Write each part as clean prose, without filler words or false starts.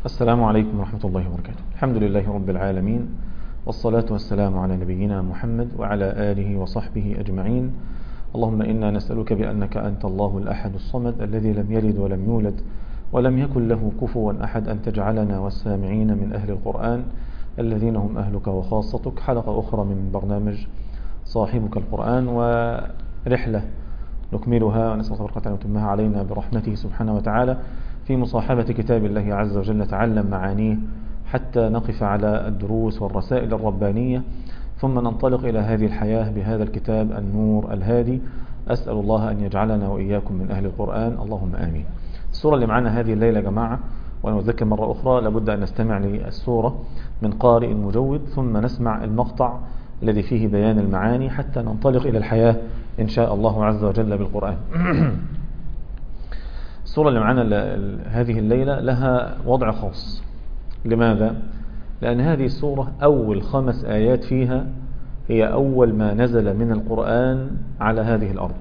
السلام عليكم ورحمة الله وبركاته. الحمد لله رب العالمين، والصلاة والسلام على نبينا محمد وعلى آله وصحبه أجمعين. اللهم إنا نسألك بأنك أنت الله الأحد الصمد الذي لم يلد ولم يولد ولم يكن له كفوا أحد أن تجعلنا والسامعين من أهل القرآن الذين هم أهلك وخاصتك. حلقة أخرى من برنامج صاحبك القرآن، ورحلة نكملها ونسأل الله تبارك وتعالى أن يتمها علينا برحمته سبحانه وتعالى في مصاحبة كتاب الله عز وجل، نتعلم معانيه حتى نقف على الدروس والرسائل الربانية، ثم ننطلق إلى هذه الحياة بهذا الكتاب النور الهادي. أسأل الله أن يجعلنا وإياكم من أهل القرآن، اللهم آمين. السورة اللي معنا هذه الليلة يا جماعة، وأنا أذكر مرة أخرى لابد أن نستمع للسورة من قارئ مجود، ثم نسمع المقطع الذي فيه بيان المعاني حتى ننطلق إلى الحياة إن شاء الله عز وجل بالقرآن. السورة اللي معنا هذه الليلة لها وضع خاص. لماذا؟ لأن هذه السورة أول 5 آيات فيها هي أول ما نزل من القرآن على هذه الأرض،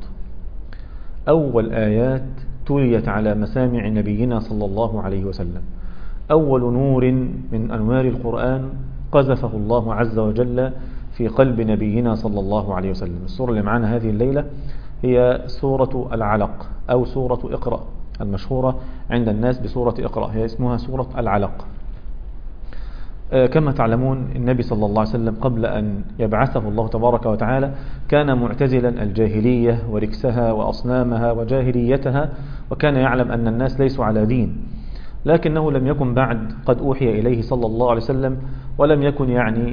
أول آيات تليت على مسامع نبينا صلى الله عليه وسلم، أول نور من أنوار القرآن قذفه الله عز وجل في قلب نبينا صلى الله عليه وسلم. السورة اللي معنا هذه الليلة هي سورة العلق أو سورة اقرأ، المشهورة عند الناس بسورة اقرأ، هي اسمها سورة العلق. كما تعلمون النبي صلى الله عليه وسلم قبل أن يبعثه الله تبارك وتعالى كان معتزلا الجاهلية وركسها وأصنامها وجاهليتها، وكان يعلم أن الناس ليسوا على دين، لكنه لم يكن بعد قد أوحي إليه صلى الله عليه وسلم، ولم يكن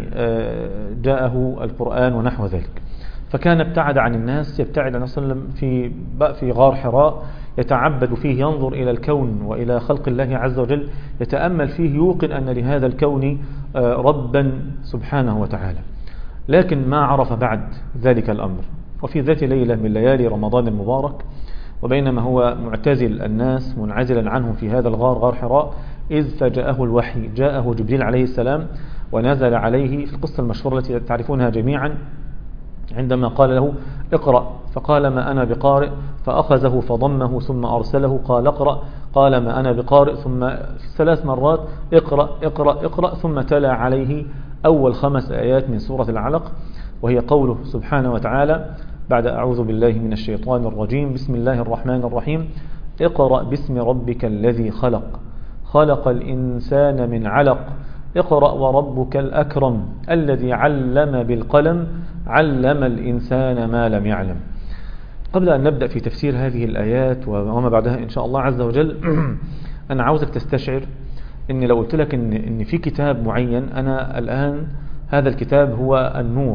جاءه القرآن ونحو ذلك، فكان ابتعد عن الناس، يبتعد عن صلى الله عليه وسلم في غار حراء، يتعبد فيه، ينظر إلى الكون وإلى خلق الله عز وجل، يتأمل فيه، يوقن أن لهذا الكون ربا سبحانه وتعالى، لكن ما عرف بعد ذلك الأمر. وفي ذات ليلة من ليالي رمضان المبارك، وبينما هو معتزل الناس منعزلا عنهم في هذا الغار، غار حراء، إذ فجاءه الوحي، جاءه جبريل عليه السلام ونزل عليه في القصة المشهورة التي تعرفونها جميعا، عندما قال له اقرأ، فقال ما أنا بقارئ، فأخذه فضمه ثم أرسله قال اقرأ، قال ما أنا بقارئ، ثم 3 مرات اقرأ اقرأ اقرأ، ثم تلا عليه أول 5 آيات من سورة العلق، وهي قوله سبحانه وتعالى بعد أعوذ بالله من الشيطان الرجيم، بسم الله الرحمن الرحيم، اقرأ باسم ربك الذي خلق، خلق الإنسان من علق، اقرأ وربك الأكرم الذي علم بالقلم، علم الإنسان ما لم يعلم. قبل أن نبدأ في تفسير هذه الآيات وما بعدها إن شاء الله عز وجل، أنا عاوزك تستشعر إن لو قلت لك إن في كتاب معين، أنا الآن هذا الكتاب هو النور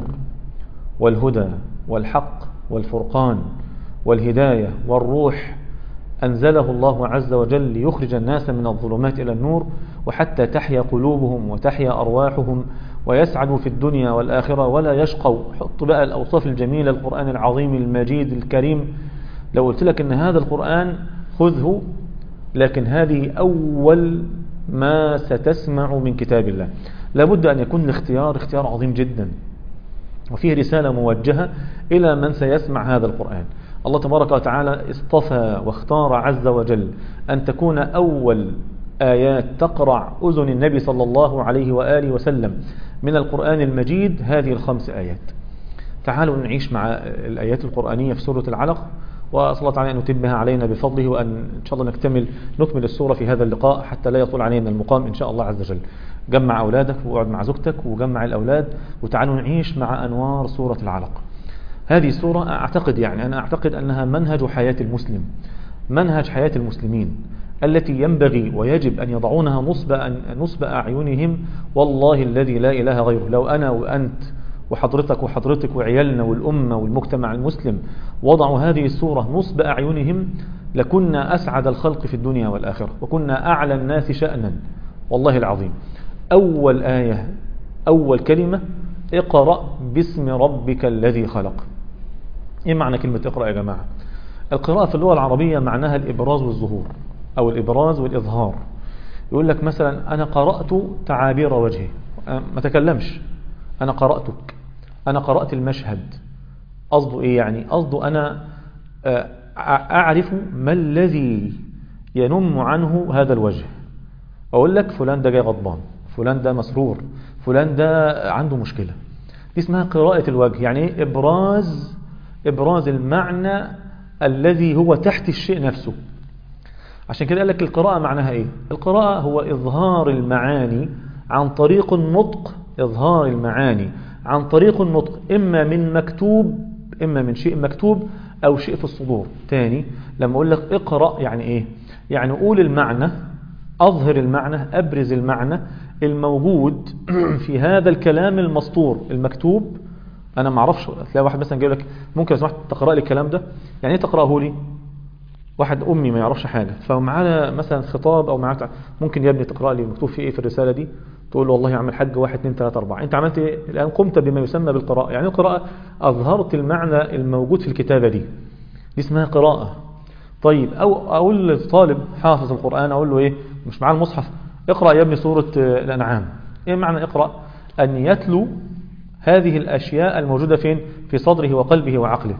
والهدى والحق والفرقان والهداية والروح، أنزله الله عز وجل ليخرج الناس من الظلمات إلى النور، وحتى تحيا قلوبهم وتحيا أرواحهم ويسعدوا في الدنيا والآخرة ولا يشقوا. حط بقى الأوصاف الجميلة، القرآن العظيم المجيد الكريم. لو قلت لك إن هذا القرآن خذه، لكن هذه أول ما ستسمع من كتاب الله، لابد أن يكون الاختيار اختيار عظيم جدا، وفيه رسالة موجهة إلى من سيسمع هذا القرآن. الله تبارك وتعالى اصطفى واختار عز وجل أن تكون أول آيات تقرع أذن النبي صلى الله عليه وآله وسلم من القرآن المجيد هذه ال5 آيات. تعالوا نعيش مع الآيات القرآنية في سورة العلق، وأسأل الله تعالى أن يتمها علينا بفضله، وأن إن شاء الله نكمل السورة في هذا اللقاء حتى لا يطول علينا المقام إن شاء الله عز وجل. جمع أولادك وقعد مع زوجتك وجمع الأولاد، وتعالوا نعيش مع أنوار سورة العلق. هذه السورة أنا أعتقد أنها منهج حياة المسلم، منهج حياة المسلمين التي ينبغي ويجب أن يضعونها نصب أعينهم. والله الذي لا إله غيره، لو أنا وأنت وحضرتك وعيالنا والأمة والمجتمع المسلم وضعوا هذه السورة نصب أعينهم، لكنا أسعد الخلق في الدنيا والآخرة، وكنا أعلى الناس شأنا. والله العظيم، أول آية، أول كلمة، اقرأ باسم ربك الذي خلق. إيه معنى كلمة اقرأ يا جماعة؟ القراءة في اللغة العربية معناها الإبراز والظهور، أو الإبراز والإظهار. يقول لك مثلا أنا قرأت تعابير وجهي، ما تكلمش، أنا قرأتك، أنا قرأت المشهد. قصده إيه يعني؟ قصده أنا أعرف ما الذي ينم عنه هذا الوجه، أقول لك فلان ده جاي غضبان، فلان ده مسرور، فلان ده عنده مشكلة. دي اسمها قراءة الوجه، يعني ايه؟ إبراز المعنى الذي هو تحت الشيء نفسه. عشان كده قال لك القراءة معناها ايه؟ القراءة هو إظهار المعاني عن طريق النطق، إظهار المعاني عن طريق النطق، إما من مكتوب، إما من شيء مكتوب أو شيء في الصدور. تاني لما أقول لك اقرأ يعني ايه؟ يعني قول المعنى، أظهر المعنى، أبرز المعنى الموجود في هذا الكلام المسطور المكتوب. أنا ما أعرفش، تلاقي واحد مثلا جايب لك ممكن لو سمحت تقرأ لي الكلام ده، يعني إيه تقرأه لي؟ واحد أمي ما يعرفش حاجة، فمعانا مثلا خطاب أو معاك ممكن يا ابني تقرأ لي مكتوب في إيه في الرسالة دي، تقول له والله يا عم الحاج 1 2 3 4. أنت عملت إيه؟ الآن قمت بما يسمى بالقراءة. يعني القراءة أظهرت المعنى الموجود في الكتابة دي اسمها قراءة. طيب أو أقول للطالب حافظ القرآن أقول له إيه؟ مش معاه المصحف، اقرأ يا ابني سورة الأنعام. إيه معنى اقرأ؟ أن يتلو هذه الأشياء الموجودة فين؟ في صدره وقلبه وعقله.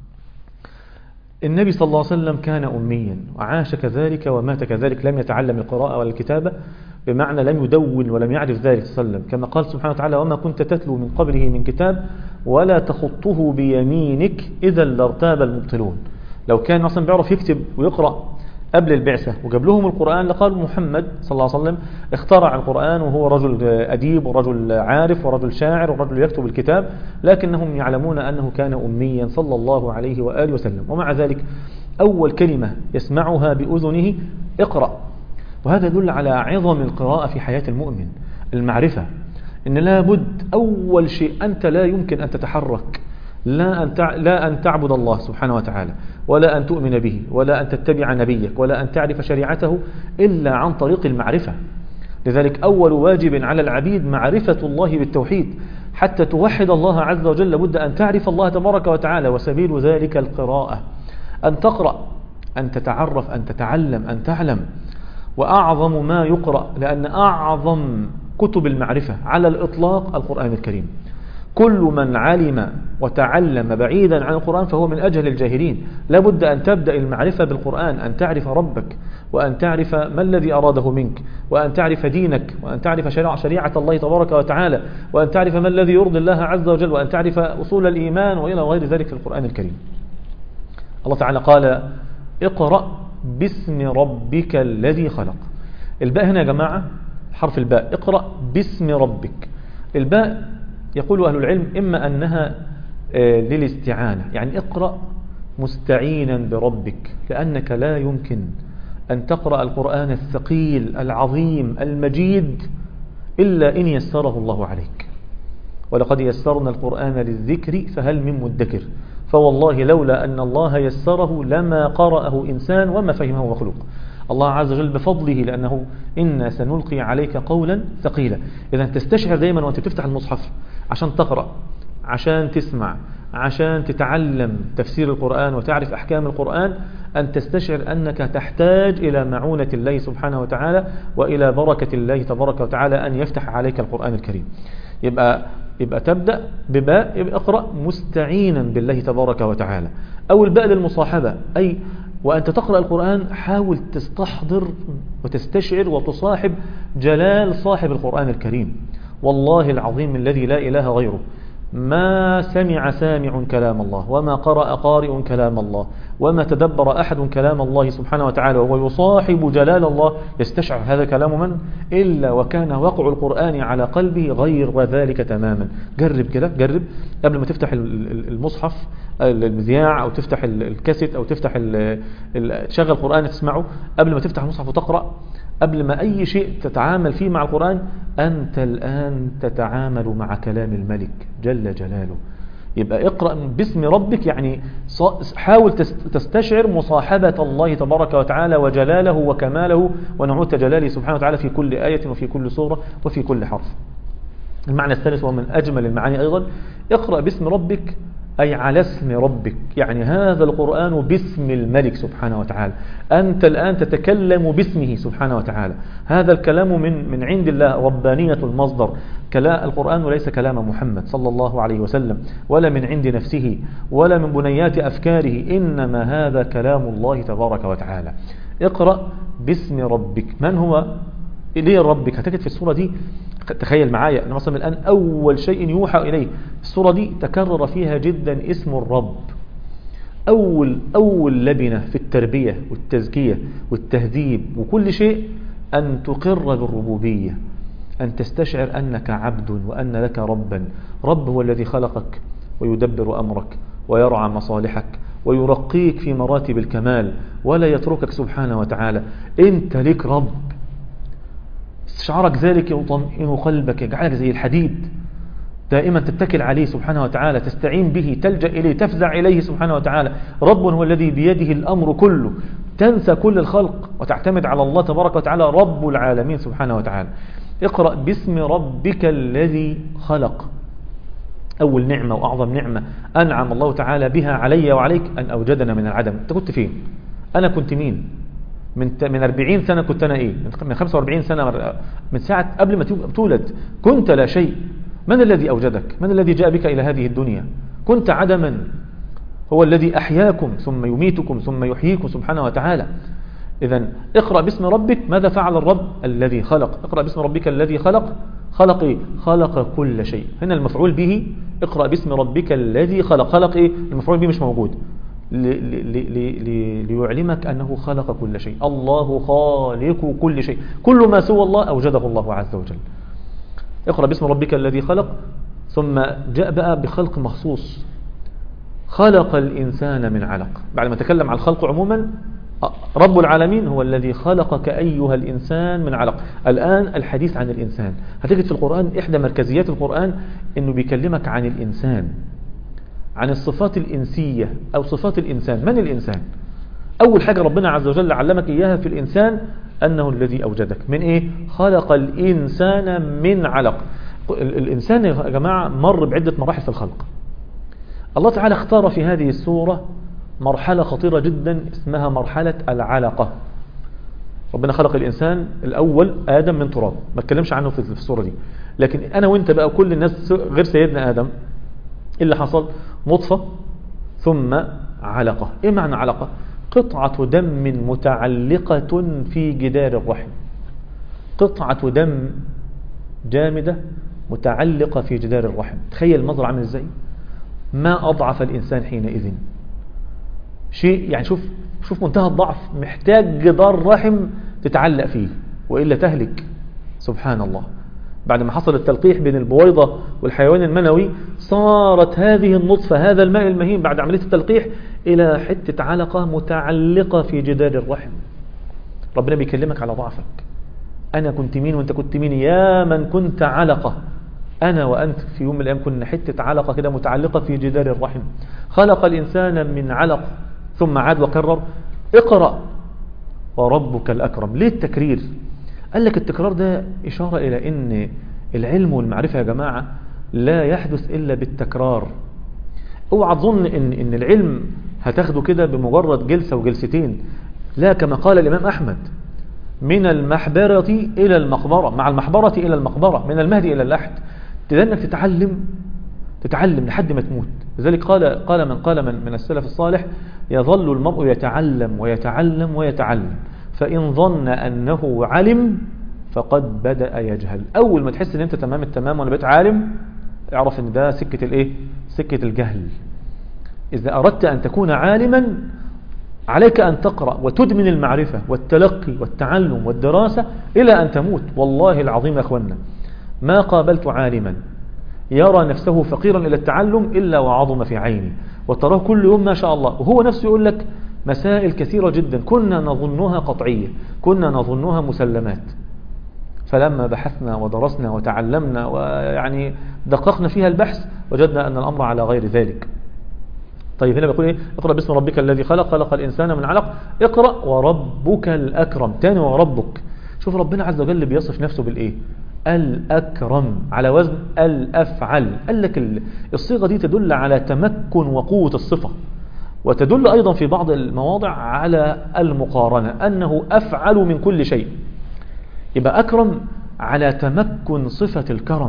النبي صلى الله عليه وسلم كان أميا وعاش كذلك ومات كذلك، لم يتعلم القراءة ولا الكتابة، بمعنى لم يدون ولم يعرف ذلك صلى الله عليه وسلم، كما قال سبحانه وتعالى وما كنت تتلو من قبله من كتاب ولا تخطه بيمينك إذا لارتاب المبطلون. لو كان أصلا بيعرف يكتب ويقرأ قبل البعثة وجاب لهم القرآن لقال محمد صلى الله عليه وسلم اخترع القرآن وهو رجل أديب ورجل عارف ورجل شاعر ورجل يكتب الكتاب، لكنهم يعلمون أنه كان أميا صلى الله عليه وآله وسلم. ومع ذلك أول كلمة يسمعها بأذنه اقرأ. وهذا يدل على عظم القراءة في حياة المؤمن، المعرفة. إن لابد أول شيء أنت لا يمكن أن تتحرك، لا أن تعبد الله سبحانه وتعالى، ولا أن تؤمن به، ولا أن تتبع نبيك، ولا أن تعرف شريعته إلا عن طريق المعرفة. لذلك أول واجب على العبيد معرفة الله بالتوحيد. حتى توحد الله عز وجل لابد أن تعرف الله تبارك وتعالى، وسبيل ذلك القراءة، أن تقرأ، أن تتعرف، أن تتعلم، أن تعلم. وأعظم ما يقرأ، لأن أعظم كتب المعرفة على الإطلاق القرآن الكريم. كل من علم وتعلم بعيدا عن القرآن فهو من أجهل الجاهلين. لابد أن تبدأ المعرفة بالقرآن، أن تعرف ربك، وأن تعرف ما الذي أراده منك، وأن تعرف دينك، وأن تعرف شريعة الله تبارك وتعالى، وأن تعرف ما الذي يرضي الله عز وجل، وأن تعرف أصول الإيمان وإلى غير ذلك في القرآن الكريم. الله تعالى قال اقرأ باسم ربك الذي خلق. الباء هنا يا جماعة حرف الباء، اقرأ باسم ربك. الباء يقول أهل العلم إما أنها للاستعانة، يعني اقرأ مستعينا بربك، لأنك لا يمكن أن تقرأ القرآن الثقيل العظيم المجيد إلا إن يسره الله عليك. ولقد يسرنا القرآن للذكر فهل من مدكر. فوالله لولا أن الله يسره لما قرأه إنسان وما فهمه مخلوق. الله عز وجل بفضله، لأنه إنا سنلقي عليك قولا ثقيلا. إذا تستشعر دائما وأنت تفتح المصحف عشان تقرأ، عشان تسمع، عشان تتعلم تفسير القرآن وتعرف أحكام القرآن، أن تستشعر أنك تحتاج إلى معونة الله سبحانه وتعالى وإلى بركة الله تبارك وتعالى أن يفتح عليك القرآن الكريم. يبقى تبدأ بباء، يبقى اقرأ مستعينا بالله تبارك وتعالى. أو الباء للمصاحبة، أي وأنت تقرأ القرآن حاول تستحضر وتستشعر وتصاحب جلال صاحب القرآن الكريم. والله العظيم الذي لا إله غيره ما سمع سامع كلام الله، وما قرأ قارئ كلام الله، وما تدبر أحد كلام الله سبحانه وتعالى وهو يصاحب جلال الله يستشعر هذا كلام من إلا وكان وقع القرآن على قلبه غير ذلك تماما. جرب كده، جرب قبل ما تفتح المصحف المذياع أو تفتح الكاسيت أو تفتح تشغل قرآن تسمعه، قبل ما تفتح المصحف وتقرأ، قبل ما أي شيء تتعامل فيه مع القرآن، أنت الآن تتعامل مع كلام الملك جل جلاله. يبقى اقرأ باسم ربك، يعني حاول تستشعر مصاحبة الله تبارك وتعالى وجلاله وكماله ونعوت جلاله سبحانه وتعالى في كل آية وفي كل سورة وفي كل حرف. المعنى الثالث ومن أجمل المعاني أيضا، اقرأ باسم ربك أي على اسم ربك، يعني هذا القرآن باسم الملك سبحانه وتعالى. أنت الآن تتكلم باسمه سبحانه وتعالى. هذا الكلام من عند الله، ربانية المصدر. القرآن ليس كلام محمد صلى الله عليه وسلم، ولا من عند نفسه، ولا من بنيات أفكاره، إنما هذا كلام الله تبارك وتعالى. اقرأ باسم ربك. من هو ليه ربك؟ هتجد في السورة دي، تخيل معايا أن مثلا الآن أول شيء يوحى إليه السورة دي تكرر فيها جدا اسم الرب. أول لبنة في التربية والتزكية والتهذيب وكل شيء أن تقر بالربوبية، أن تستشعر أنك عبد وأن لك ربا. رب هو الذي خلقك ويدبر أمرك ويرعى مصالحك ويرقيك في مراتب الكمال ولا يتركك سبحانه وتعالى. أنت لك رب، استشعارك ذلك يطمئن قلبك، يجعلك زي الحديد دائما تتكل عليه سبحانه وتعالى، تستعين به، تلجأ إليه، تفزع إليه سبحانه وتعالى. رب هو الذي بيده الأمر كله، تنسى كل الخلق وتعتمد على الله تبارك وتعالى رب العالمين سبحانه وتعالى. اقرأ باسم ربك الذي خلق. أول نعمة وأعظم نعمة أنعم الله تعالى بها علي وعليك أن أوجدنا من العدم. أنت كنت فين؟ أنا كنت مين؟ من 40 سنة كنت أنا إيه؟ من 45 سنة، من ساعة قبل ما تولد كنت لا شيء. من الذي أوجدك؟ من الذي جاء بك إلى هذه الدنيا؟ كنت عدما. هو الذي أحياكم ثم يميتكم ثم يحييكم سبحانه وتعالى. إذن اقرأ باسم ربك. ماذا فعل الرب؟ الذي خلق. اقرأ باسم ربك الذي خلق. خلق إيه؟ خلق كل شيء. هنا المفعول به اقرأ باسم ربك الذي خلق. خلق إيه؟ المفعول به مش موجود، ليعلمك أنه خلق كل شيء. الله خالق كل شيء، كل ما سوى الله أوجده الله عز وجل. اقرأ باسم ربك الذي خلق. ثم جاء بقى بخلق مخصوص، خلق الإنسان من علق. بعد ما تكلم عن الخلق عموما، رب العالمين هو الذي خلقك أيها الإنسان من علق. الآن الحديث عن الإنسان. هتجد في القرآن إحدى مركزيات القرآن أنه بيكلمك عن الإنسان، عن الصفات الإنسية أو صفات الإنسان. من الإنسان؟ أول حاجة ربنا عز وجل علمك إياها في الإنسان أنه الذي أوجدك من إيه؟ خلق الإنسان من علق. الإنسان يا جماعة مر بعدة مراحل في الخلق. الله تعالى اختار في هذه السورة مرحلة خطيرة جدا اسمها مرحلة العلقة. ربنا خلق الإنسان الأول آدم من تراب، ما اتكلمش عنه في السورة دي، لكن أنا وإنت بقى كل الناس غير سيدنا آدم اللي حصل نطفة ثم علقة. إيه معنى علقة؟ قطعة دم متعلقة في جدار الرحم. قطعة دم جامدة متعلقة في جدار الرحم. تخيل المنظر عامل ازاي؟ ما أضعف الإنسان حينئذ. شيء يعني شوف منتهى الضعف، محتاج جدار رحم تتعلق فيه وإلا تهلك. سبحان الله. بعد ما حصل التلقيح بين البويضة والحيوان المنوي، صارت هذه النطفة، هذا الماء المهين بعد عملية التلقيح، إلى حتة علقة متعلقة في جدار الرحم. ربنا بيكلمك على ضعفك. أنا كنت مين وأنت كنت مين؟ يا من كنت علقة. أنا وأنت في يوم من الأيام كنا حتة علقة كده متعلقة في جدار الرحم. خلق الإنسان من علق. ثم عاد وكرر اقرأ وربك الأكرم. ليه التكرير؟ قال لك التكرار ده إشارة إلى أن العلم والمعرفة يا جماعة لا يحدث إلا بالتكرار. اوعى تظن إن العلم هتاخده كده بمجرد جلسة وجلستين. لا، كما قال الإمام أحمد: من المحبرة إلى المقبرة، مع المحبرة إلى المقبرة، من المهد إلى اللحد. تدنك تتعلم لحد ما تموت. لذلك قال من السلف الصالح: يظل المرء يتعلم ويتعلم ويتعلم، فإن ظن أنه علم فقد بدأ يجهل. أول ما تحس أن أنت تمام التمام وأنا بقيت عالم، اعرف أن ده سكة الإيه؟ سكة الجهل. إذا أردت أن تكون عالما عليك أن تقرأ وتدمن المعرفة والتلقي والتعلم والدراسة إلى أن تموت. والله العظيم يا أخوانا، ما قابلت عالما يرى نفسه فقيرا إلى التعلم إلا وعظم في عيني، وتراه كل يوم ما شاء الله، وهو نفسه يقول لك مسائل كثيرة جدا كنا نظنها قطعية، كنا نظنها مسلمات، فلما بحثنا ودرسنا وتعلمنا ويعني دققنا فيها البحث وجدنا أن الأمر على غير ذلك. طيب هنا بيقول ايه؟ اقرأ باسم ربك الذي خلق. خلق الإنسان من علق. اقرأ وربك الأكرم. تاني وربك. شوف ربنا عز وجل بيصف نفسه بالإيه؟ الأكرم، على وزن الأفعل. قال لك الصيغة دي تدل على تمكن وقوة الصفة، وتدل أيضا في بعض المواضع على المقارنة، أنه أفعل من كل شيء. يبقى أكرم على تمكن صفة الكرم،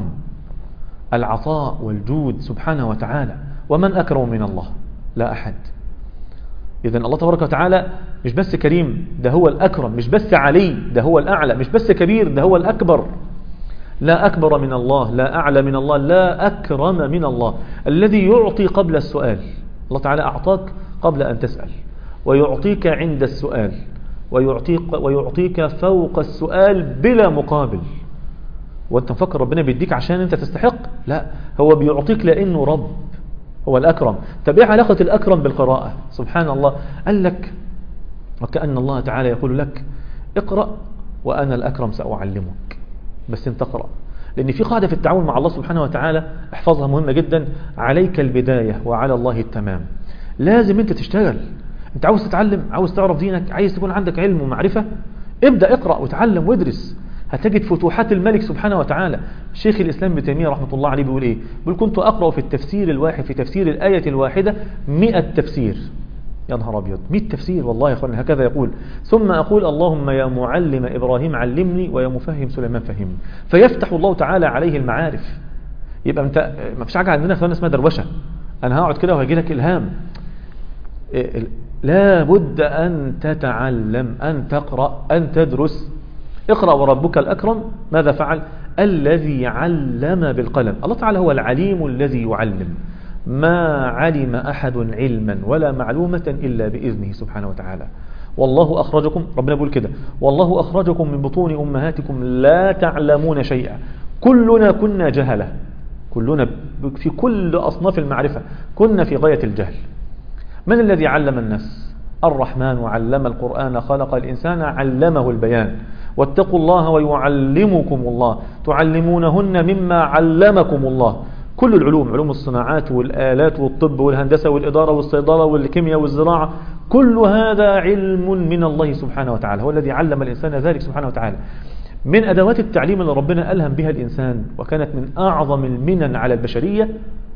العطاء والجود سبحانه وتعالى. ومن أكرم من الله؟ لا أحد. إذن الله تبارك وتعالى مش بس كريم، ده هو الأكرم. مش بس علي، ده هو الأعلى. مش بس كبير، ده هو الأكبر. لا أكبر من الله، لا أعلى من الله، لا أكرم من الله. الذي يعطي قبل السؤال. الله تعالى أعطاك قبل أن تسأل، ويعطيك عند السؤال، ويعطيك فوق السؤال بلا مقابل. وانت مفكر ربنا بيديك عشان انت تستحق؟ لا، هو بيعطيك لأنه رب، هو الأكرم. طب ايه علاقة الأكرم بالقراءة؟ سبحان الله. قال لك وكأن الله تعالى يقول لك اقرأ وأنا الأكرم سأعلمك، بس انت اقرأ. لأن في قاعدة في التعامل مع الله سبحانه وتعالى، احفظها، مهمة جدا: عليك البداية وعلى الله التمام. لازم انت تشتغل. انت عاوز تتعلم، عاوز تعرف دينك، عايز تكون عندك علم ومعرفة، ابدأ اقرأ وتعلم وادرس، هتجد فتوحات الملك سبحانه وتعالى. شيخ الإسلام ابن تيمية رحمة الله عليه بيقول ايه؟ بيقول: كنت أقرأ في التفسير الواحد، في تفسير الآية الواحدة 100 تفسير. يا نهار أبيض، 100 تفسير والله يا أخوان. هكذا يقول: ثم أقول: اللهم يا معلم إبراهيم علمني، ويا مفهم سليمان فهمني. فيفتح الله تعالى عليه المعارف. يبقى انت ما فيش حاجة عندنا في اسمها دروشة، أنا هقعد كده وهيجي لك إلهام. لا بد أن تتعلم، أن تقرأ، أن تدرس. اقرأ وربك الأكرم ماذا فعل؟ الذي علم بالقلم. الله تعالى هو العليم الذي يعلم. ما علم أحد علما ولا معلومة إلا بإذنه سبحانه وتعالى. والله أخرجكم، ربنا بيقول كده: والله أخرجكم من بطون أمهاتكم لا تعلمون شيئا. كلنا كنا جهلة، كلنا في كل أصناف المعرفة كنا في غاية الجهل. من الذي علم الناس؟ الرحمن علم القرآن خلق الإنسان علمه البيان. واتقوا الله ويعلمكم الله، تعلمونهن مما علمكم الله. كل العلوم، علوم الصناعات والآلات والطب والهندسة والإدارة والصيدلة والكيمياء والزراعة، كل هذا علم من الله سبحانه وتعالى، هو الذي علم الإنسان ذلك سبحانه وتعالى. من أدوات التعليم اللي ربنا ألهم بها الإنسان، وكانت من أعظم المنن على البشرية،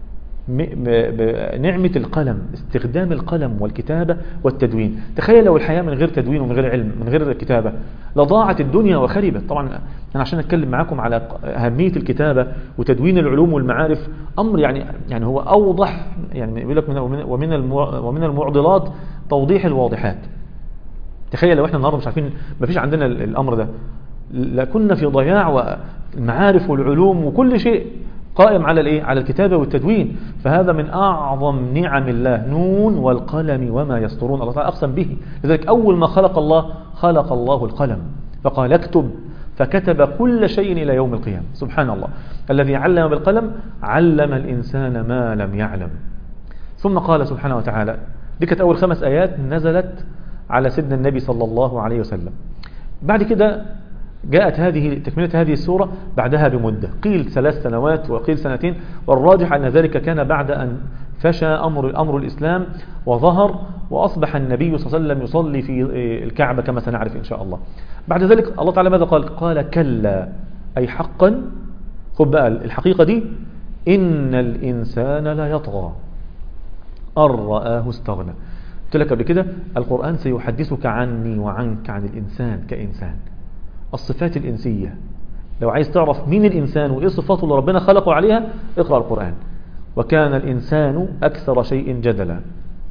نعمة القلم، استخدام القلم والكتابة والتدوين. تخيل لو الحياة من غير تدوين ومن غير علم، من غير كتابة، لضاعت الدنيا وخربت. طبعا أنا عشان أتكلم معاكم على أهمية الكتابة وتدوين العلوم والمعارف، أمر يعني هو أوضح، يعني يقول لك ومن المعضلات توضيح الواضحات. تخيل لو احنا النهارده مش عارفين، ما فيش عندنا الأمر ده، لكنا في ضياع، والمعارف والعلوم وكل شيء قائم على الايه؟ على الكتابة والتدوين. فهذا من اعظم نعم الله. نون والقلم وما يسطرون، الله تعالى اقسم به. لذلك اول ما خلق الله القلم، فقال اكتب، فكتب كل شيء الى يوم القيامة. سبحان الله، الذي علم بالقلم علم الانسان ما لم يعلم. ثم قال سبحانه وتعالى، دي كانت اول 5 آيات نزلت على سيدنا النبي صلى الله عليه وسلم. بعد كده جاءت تكملة هذه السورة بعدها بمدة، قيل 3 سنوات وقيل 2 سنين، والراجح أن ذلك كان بعد أن فشى أمر الإسلام وظهر، وأصبح النبي صلى الله عليه وسلم يصلي في الكعبة كما سنعرف إن شاء الله. بعد ذلك الله تعالى ماذا قال؟ قال كلا، أي حقا. خد بقى الحقيقة دي: إن الإنسان لا يطغى أن رآه استغنى. قلت لك قبل كده القرآن سيحدثك عني وعنك عن الإنسان كإنسان، الصفات الإنسية. لو عايز تعرف مين الإنسان وإيه صفاته اللي ربنا خلقه عليها، اقرأ القرآن. وكان الإنسان أكثر شيء جدلا،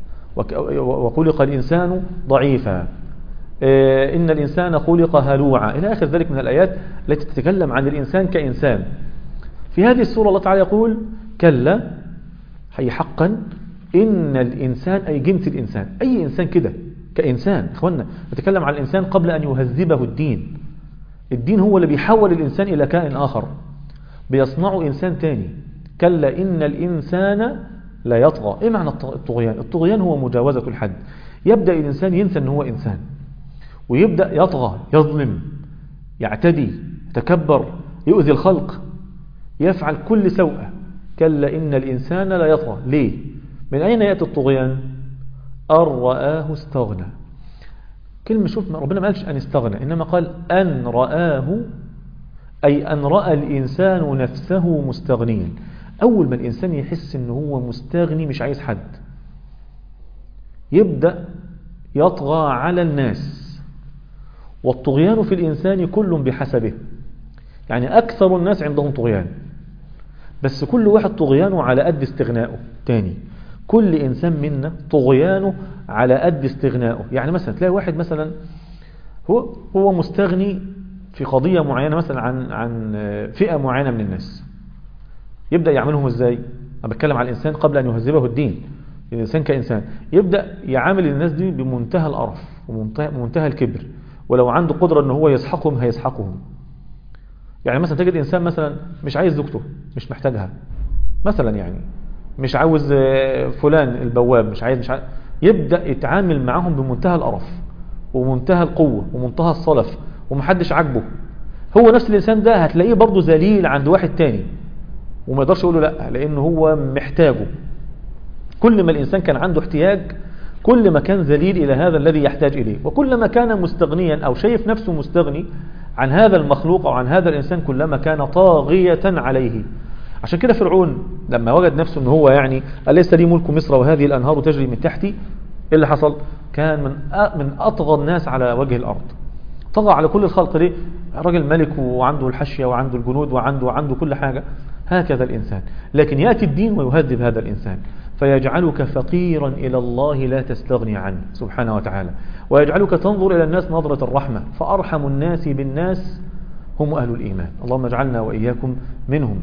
وخلق الإنسان ضعيفا، إن الإنسان خلق هلوعا، إلى آخر ذلك من الآيات التي تتكلم عن الإنسان كإنسان. في هذه السورة الله تعالى يقول كلا، أي حقا، إن الإنسان، أي جنس الإنسان، أي إنسان كده كإنسان. إخوانا نتكلم عن الإنسان قبل أن يهذبه الدين. الدين هو اللي بيحول الإنسان إلى كائن آخر، بيصنعه إنسان تاني. كلا إن الإنسان لا يطغى. إيه معنى الطغيان؟ الطغيان هو مجاوزة الحد. يبدأ الإنسان ينسى أنه هو إنسان، ويبدأ يطغى، يظلم، يعتدي، يتكبر، يؤذي الخلق، يفعل كل سوء. كلا إن الإنسان لا يطغى. ليه؟ من أين يأتي الطغيان؟ أن رآه استغنى. كلمة، شوف، ربنا ما قالش أن استغنى، إنما قال أن رآه، أي أن رأى الإنسان نفسه مستغنيا. أول ما الإنسان يحس أنه هو مستغني، مش عايز حد، يبدأ يطغى على الناس. والطغيان في الإنسان كل بحسبه، يعني أكثر الناس عندهم طغيان، بس كل واحد طغيانه على قد استغنائه. تاني، كل إنسان منا طغيانه على قد استغنائه. يعني مثلا تلاقي واحد مثلا هو مستغني في قضية معينة مثلا عن فئة معينة من الناس، يبدأ يعملهم ازاي؟ أنا بتكلم على الإنسان قبل أن يهذبه الدين. الإنسان كإنسان يبدأ يعامل الناس دي بمنتهى القرف ومنتهى الكبر، ولو عنده قدرة أنه هو يسحقهم هيسحقهم. يعني مثلا تجد إنسان مثلا مش عايز زوجته، مش محتاجها مثلا، يعني مش عاوز فلان البواب، مش عايز يبدأ يتعامل معهم بمنتهى القرف ومنتهى القوة ومنتهى الصلف، ومحدش عاجبه. هو نفس الإنسان ده هتلاقيه برضه ذليل عند واحد تاني، وما يقدرش يقول له لا، لأنه هو محتاجه. كل ما الإنسان كان عنده احتياج كل ما كان ذليل إلى هذا الذي يحتاج إليه، وكل ما كان مستغنيا أو شايف نفسه مستغني عن هذا المخلوق أو عن هذا الإنسان كلما كان طاغية عليه. عشان كده فرعون لما وجد نفسه أنه هو يعني أليس لي ملك مصر وهذه الأنهار تجري من تحتي، إيه اللي حصل؟ كان من أطغى الناس على وجه الأرض، طغى على كل الخلق. ليه؟ الراجل ملك وعنده الحشية وعنده الجنود وعنده كل حاجة. هكذا الإنسان، لكن يأتي الدين ويهذب هذا الإنسان فيجعلك فقيرا إلى الله لا تستغني عنه سبحانه وتعالى، ويجعلك تنظر إلى الناس نظرة الرحمة، فأرحم الناس بالناس هم أهل الإيمان. اللهم اجعلنا وإياكم منهم.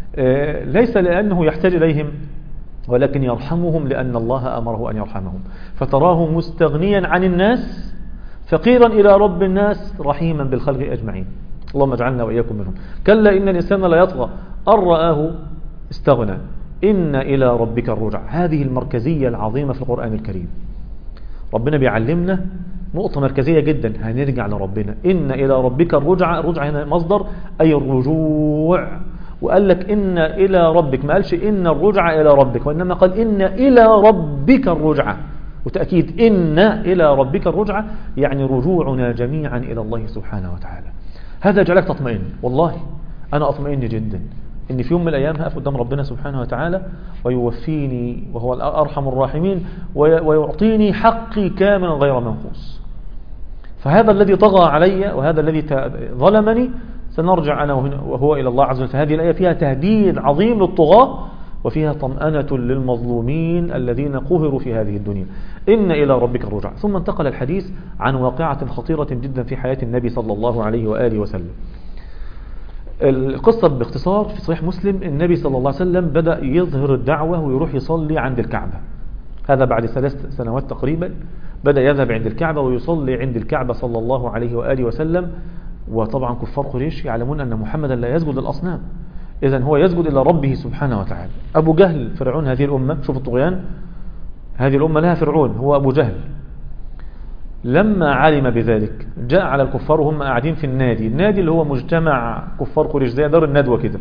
ليس لأنه يحتاج إليهم، ولكن يرحمهم لأن الله أمره أن يرحمهم. فتراه مستغنيا عن الناس فقيرا إلى رب الناس رحيما بالخلق أجمعين. اللهم اجعلنا وإياكم منهم. كلا إن الإنسان لا يطغى أن رآه استغنى إن إلى ربك الرجع. هذه المركزية العظيمة في القرآن الكريم. ربنا بيعلمنا نقطة مركزية جدا، هنرجع لربنا. إن إلى ربك الرجع. الرجع هنا مصدر أي الرجوع، وقال لك إن إلى ربك، ما قالش إن الرجع إلى ربك، وإنما قال إن إلى ربك الرجع، وتأكيد إن إلى ربك الرجع يعني رجوعنا جميعا إلى الله سبحانه وتعالى. هذا جعلك تطمئن. والله أنا أطمئن جدا إن في يوم من الأيام هقف قدام ربنا سبحانه وتعالى ويوفيني وهو أرحم الراحمين ويعطيني حقي كاملا غير منقوص. فهذا الذي طغى علي وهذا الذي ظلمني سنرجع أنا وهو إلى الله عز وجل. فهذه الآية فيها تهديد عظيم للطغاة، وفيها طمأنة للمظلومين الذين قهروا في هذه الدنيا. إن إلى ربك الرجع. ثم انتقل الحديث عن واقعة خطيرة جدا في حياة النبي صلى الله عليه وآله وسلم. القصة باختصار في صحيح مسلم، النبي صلى الله عليه وسلم بدأ يظهر الدعوة ويروح يصلي عند الكعبة. هذا بعد 3 سنوات تقريبا بدأ يذهب عند الكعبة ويصلي عند الكعبة صلى الله عليه وآله وسلم. وطبعا كفار قريش يعلمون أن محمدا لا يسجد للأصنام، إذن هو يسجد إلى ربه سبحانه وتعالى. أبو جهل فرعون هذه الأمة، شوف الطغيان، هذه الأمة لها فرعون هو أبو جهل. لما علم بذلك جاء على الكفار وهم قاعدين في النادي اللي هو مجتمع كفار قريش زي دار الندوة كده،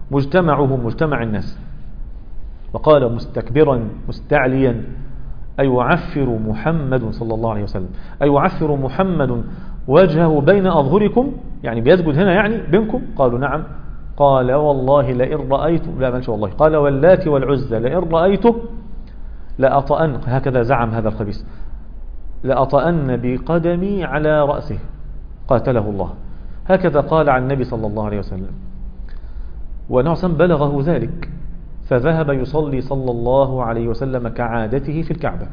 مجتمع الناس، وقال مستكبرا مستعليا أيعفر محمد صلى الله عليه وسلم، أيعفر محمد وجهه بين أظهركم، يعني بيسجد هنا يعني بينكم؟ قالوا نعم. قال والله لئن رأيته، لا منش والله، قال واللات والعزى لئن رأيته لأطأن، هكذا زعم هذا الخبيث، لأطأن بقدمي على رأسه قاتله الله. هكذا قال عن النبي صلى الله عليه وسلم. ونعسا بلغه ذلك فذهب يصلي صلى الله عليه وسلم كعادته في الكعبة،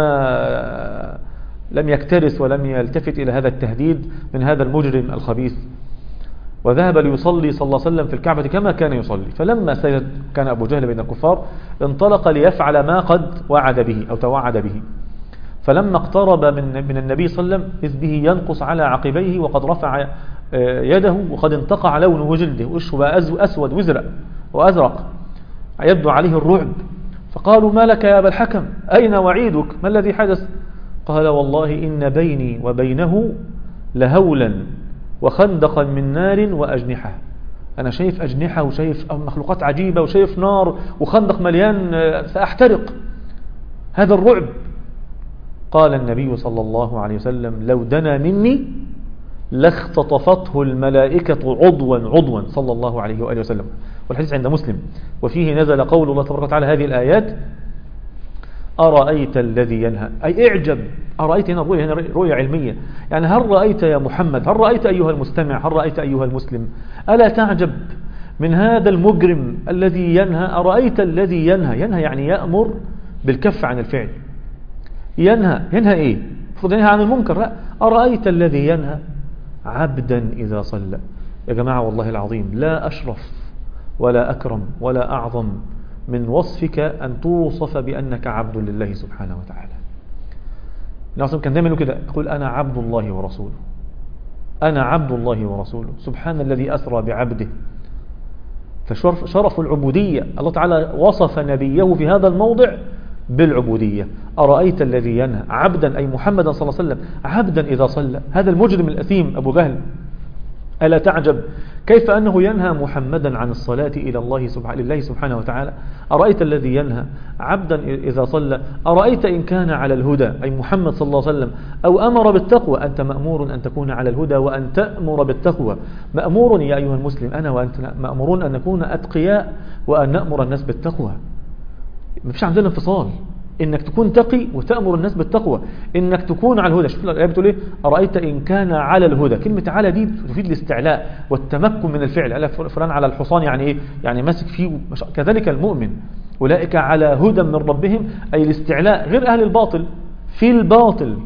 ما لم يكترث ولم يلتفت إلى هذا التهديد من هذا المجرم الخبيث، وذهب ليصلي صلى الله عليه وسلم في الكعبة كما كان يصلي. فلما سجد كان أبو جهل بين الكفار انطلق ليفعل ما قد وعد به أو توعد به. فلما اقترب من النبي صلى الله عليه وسلم إذ به ينقص على عقبيه وقد رفع يده وقد انتقع لونه جلده، وشه بقى أسود وأزرق يبدو عليه الرعب. فقالوا ما لك يا أبا الحكم، أين وعيدك، ما الذي حدث؟ قال والله إن بيني وبينه لهولا وخندقا من نار وأجنحة. أنا شايف أجنحة وشايف مخلوقات عجيبة وشايف نار وخندق مليان سأحترق، هذا الرعب. قال النبي صلى الله عليه وسلم لو دنا مني لاختطفته الملائكة عضوا صلى الله عليه وآله وسلم. والحديث عند مسلم، وفيه نزل قول الله تبارك وتعالى هذه الآيات أرأيت الذي ينهى، أي اعجب. أرأيت هنا رؤية علمية، يعني هل رأيت يا محمد، هل رأيت أيها المستمع، هل رأيت أيها المسلم، ألا تعجب من هذا المجرم الذي ينهى؟ أرأيت الذي ينهى يعني يأمر بالكف عن الفعل. ينهى إيه؟ المفروض ينهى عن المنكر. لا، أرأيت الذي ينهى عبدا إذا صلى. يا جماعة والله العظيم لا أشرف ولا أكرم ولا أعظم من وصفك أن توصف بأنك عبد لله سبحانه وتعالى. النبي كان دائما كده يقول أنا عبد الله ورسوله، أنا عبد الله ورسوله، سبحان الذي أسرى بعبده. فشرف العبودية، الله تعالى وصف نبيه في هذا الموضع بالعبودية. أرأيت الذي ينهى عبدا، أي محمدا صلى الله عليه وسلم، عبدا إذا صلى. هذا المجرم الأثيم أبو جهل، ألا تعجب كيف أنه ينهى محمدا عن الصلاة إلى الله سبحانه وتعالى؟ أرأيت الذي ينهى عبدا إذا صلى. أرأيت إن كان على الهدى، أي محمد صلى الله عليه وسلم، أو أمر بالتقوى. أنت مأمور أن تكون على الهدى وأن تأمر بالتقوى. مأمور يا أيها المسلم، أنا وأنت مأمورون أن نكون أتقياء وأن نأمر الناس بالتقوى. ما فيش عندنا انفصال، انك تكون تقي وتأمر الناس بالتقوى، انك تكون على الهدى. شوف الآية بتقول ايه؟ أرأيت إن كان على الهدى. كلمة على دي تفيد الاستعلاء والتمكن من الفعل. قال فلان على الحصان، يعني ايه؟ يعني ماسك فيه. كذلك المؤمن، أولئك على هدى من ربهم، أي الاستعلاء. غير أهل الباطل في الباطل،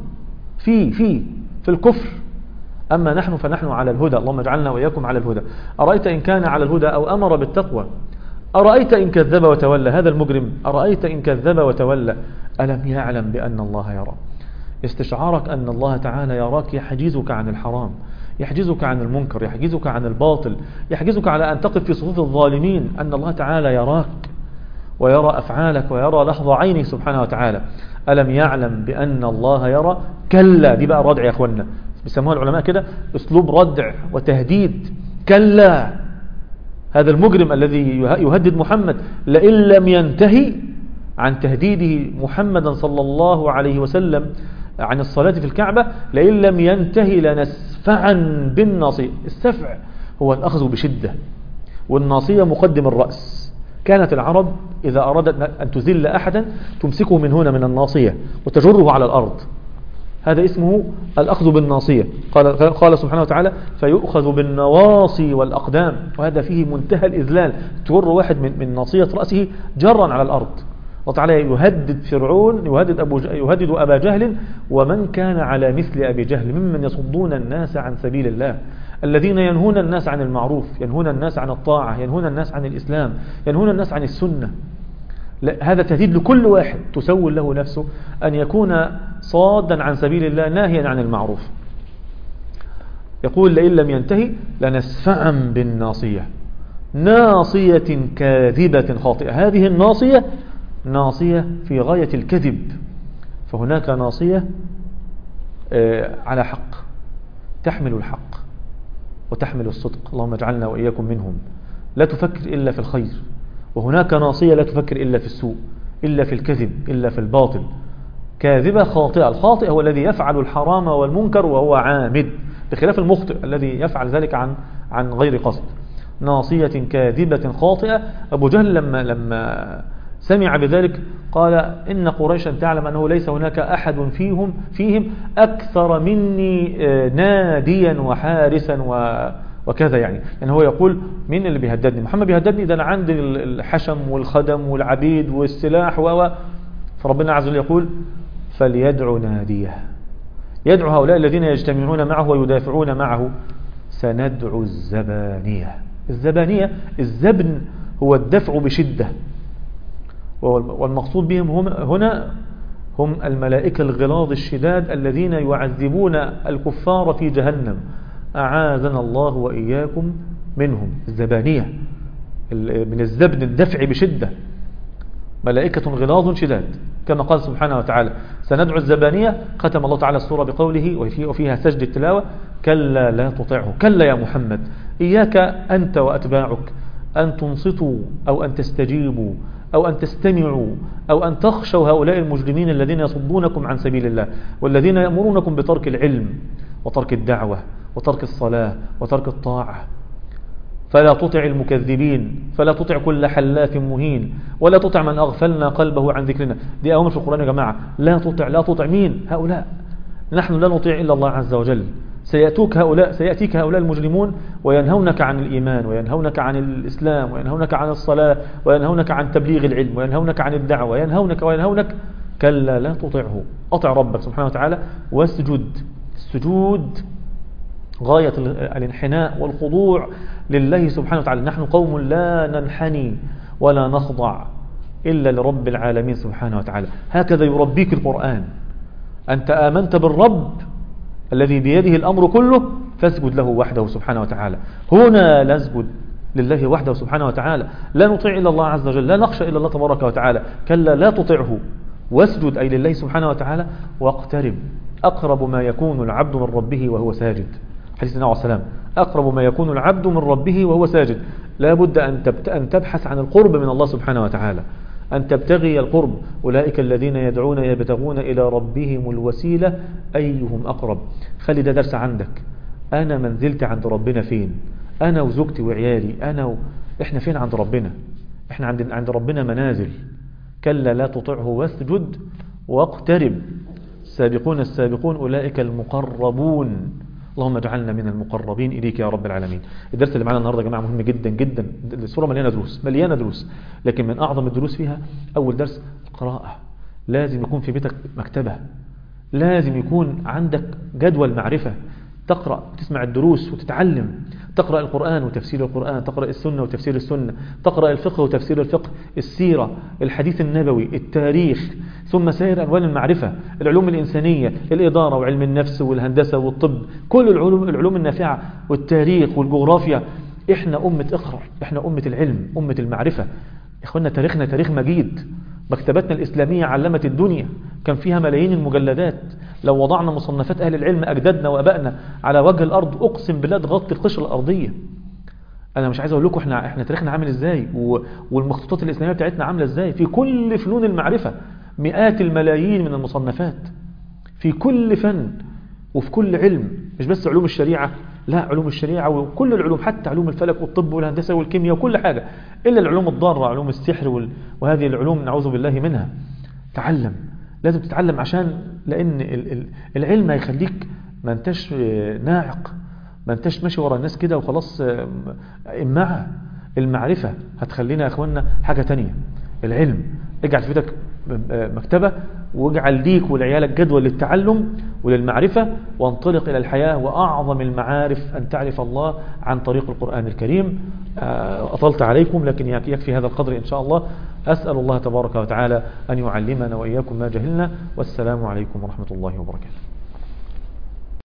في الكفر. أما نحن فنحن على الهدى. اللهم اجعلنا وإياكم على الهدى. أرأيت إن كان على الهدى أو أمر بالتقوى. أرأيت إن كذب وتولى. هذا المجرم، أرأيت إن كذب وتولى. ألم يعلم بأن الله يرى؟ استشعارك أن الله تعالى يراك يحجزك عن الحرام، يحجزك عن المنكر، يحجزك عن الباطل، يحجزك على أن تقف في صفوف الظالمين. أن الله تعالى يراك ويرى أفعالك ويرى لحظ عينه سبحانه وتعالى. ألم يعلم بأن الله يرى؟ كلا. دي بقى ردع يا أخوانا، بيسموها العلماء كده أسلوب ردع وتهديد. كلا. هذا المجرم الذي يهدد محمد، لئن لم ينتهي عن تهديده محمدا صلى الله عليه وسلم عن الصلاة في الكعبة، لئن لم ينتهي لنسفعا بالناصية. السفع هو الأخذ بشدة، والناصية مقدم الرأس. كانت العرب إذا أرادت أن تذل أحدا تمسكه من هنا من الناصية وتجره على الأرض. هذا اسمه الأخذ بالناصية. قال سبحانه وتعالى فيؤخذ بالنواصي والأقدام، وهذا فيه منتهى الإذلال. تجر واحد من ناصية رأسه جرا على الأرض. الله تعالى يهدد فرعون، يهدد أبا جهل ومن كان على مثل أبي جهل ممن يصدون الناس عن سبيل الله، الذين ينهون الناس عن المعروف، ينهون الناس عن الطاعة، ينهون الناس عن الإسلام، ينهون الناس عن السنة. هذا تهديد لكل واحد تسول له نفسه أن يكون صادا عن سبيل الله ناهيا عن المعروف. يقول لئن لم ينتهي لنسفعا بالناصية، ناصية كاذبة خاطئة. هذه الناصية ناصية في غاية الكذب. فهناك ناصية على حق، تحمل الحق وتحمل الصدق. اللهم اجعلنا وإياكم منهم. لا تفكر إلا في الخير. وهناك ناصية لا تفكر إلا في السوء، إلا في الكذب، إلا في الباطل. كاذبة خاطئة. الخاطئ هو الذي يفعل الحرام والمنكر وهو عامد، بخلاف المخطئ الذي يفعل ذلك عن غير قصد. ناصية كاذبة خاطئة. أبو جهل لما سمع بذلك قال إن قريشا تعلم أنه ليس هناك أحد فيهم أكثر مني ناديا وحارسا وكذا. يعني هو يقول مين اللي بيهددني؟ محمد بيهددني، ده أنا عندي الحشم والخدم والعبيد والسلاح فربنا عز وجل يقول فليدعو ناديه. يدعو هؤلاء الذين يجتمعون معه ويدافعون معه. سندعو الزبانية. الزبانية، الزبن هو الدفع بشدة، والمقصود بهم هنا هم الملائكة الغلاظ الشداد الذين يعذبون الكفار في جهنم. أعاذنا الله وإياكم منهم. الزبانية من الزبن، الدفع بشدة. ملائكة غلاظ شداد كما قال سبحانه وتعالى سندعو الزبانية. ختم الله تعالى السورة بقوله وفيها سجد التلاوة كلا لا تطعه. كلا يا محمد، إياك أنت وأتباعك أن تنصتوا أو أن تستجيبوا أو أن تستمعوا أو أن تخشوا هؤلاء المجرمين الذين يصدونكم عن سبيل الله، والذين يأمرونكم بترك العلم وترك الدعوة وترك الصلاة وترك الطاعة. فلا تطع المكذبين، فلا تطع كل حلاف مهين، ولا تطع من أغفلنا قلبه عن ذكرنا. دي أوامر في القرآن يا جماعة. لا تطع مين؟ هؤلاء. نحن لا نطيع إلا الله عز وجل. سيأتيك هؤلاء المجرمون وينهونك عن الإيمان، وينهونك عن الإسلام، وينهونك عن الصلاة، وينهونك عن تبليغ العلم، وينهونك عن الدعوة، وينهونك. كلا لا تطعه، أطع ربك سبحانه وتعالى واسجد. السجود غاية الانحناء والخضوع لله سبحانه وتعالى. نحن قوم لا ننحني ولا نخضع إلا لرب العالمين سبحانه وتعالى. هكذا يربيك القرآن. أنت آمنت بالرب الذي بيده الأمر كله، فاسجد له وحده سبحانه وتعالى. هنا نسجد لله وحده سبحانه وتعالى، لا نطيع إلا الله عز وجل، لا نخشى إلا الله تبارك وتعالى. كلا لا تطعه واسجد، أي لله سبحانه وتعالى، واقترب. أقرب ما يكون العبد من ربه وهو ساجد، حديث النبي عليه الصلاة والسلام، أقرب ما يكون العبد من ربه وهو ساجد. لا بد أن تبحث عن القرب من الله سبحانه وتعالى، أن تبتغي القرب. أولئك الذين يدعون يبتغون إلى ربهم الوسيلة أيهم أقرب. خلي ده درس عندك. أنا منزلت عند ربنا فين؟ أنا وزوجتي وعيالي، إحنا فين عند ربنا؟ إحنا عند ربنا منازل. كلا لا تطعه واسجد واقترب. السابقون السابقون أولئك المقربون. اللهم اجعلنا من المقربين إليك يا رب العالمين. الدرس اللي معنا النهاردة يا جماعة مهم جدا جدا. السورة مليانة دروس، لكن من أعظم الدروس فيها أول درس القراءة. لازم يكون في بيتك مكتبة، لازم يكون عندك جدول معرفة، تقرأ وتسمع الدروس وتتعلم. تقرأ القرآن وتفسير القرآن، تقرأ السنة وتفسير السنة، تقرأ الفقه وتفسير الفقه، السيرة، الحديث النبوي، التاريخ، ثم سائر أنواع المعرفة، العلوم الإنسانية، الإدارة وعلم النفس والهندسة والطب، كل العلوم النافعة، والتاريخ والجغرافيا. إحنا أمة إقرأ، إحنا أمة العلم، أمة المعرفة. إخوانا تاريخنا تاريخ مجيد. مكتبتنا الإسلامية علمت الدنيا، كان فيها ملايين المجلدات. لو وضعنا مصنفات أهل العلم أجدادنا وأبائنا على وجه الأرض، أقسم بالله تغطي القشرة الأرضية. أنا مش عايز أقول لكم إحنا تاريخنا عامل إزاي، والمخطوطات الإسلامية بتاعتنا عاملة إزاي. في كل فنون المعرفة مئات الملايين من المصنفات، في كل فن وفي كل علم، مش بس علوم الشريعة، لا، علوم الشريعة وكل العلوم، حتى علوم الفلك والطب والهندسة والكيمياء وكل حاجة، إلا العلوم الضارة، علوم السحر وهذه العلوم نعوذ بالله منها. تعلم، لازم تتعلم، لأن العلم هيخليك ما انتش ناعق، ما انتش ماشي ورا الناس كده وخلاص. مع المعرفة هتخلينا يا أخوانا حاجة تانية. العلم، اجعل في بيتك مكتبة، واجعل ليك ولعيالك جدول للتعلم وللمعرفة، وانطلق إلى الحياة. وأعظم المعارف أن تعرف الله عن طريق القرآن الكريم. أطلت عليكم، لكن يكفي هذا القدر إن شاء الله. أسأل الله تبارك وتعالى أن يعلمنا وإياكم ما جهلنا. والسلام عليكم ورحمة الله وبركاته.